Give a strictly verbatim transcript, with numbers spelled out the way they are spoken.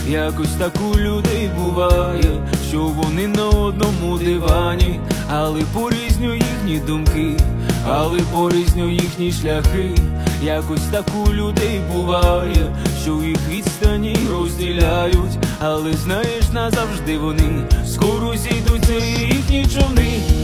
якось так у людей буває, що вони на одному дивані, але порізню їхні думки, але порізню їхні шляхи. Якось так у людей буває, що їх відстані розділяють, але знаєш, назавжди вони скоро зійдуться і їхні човни.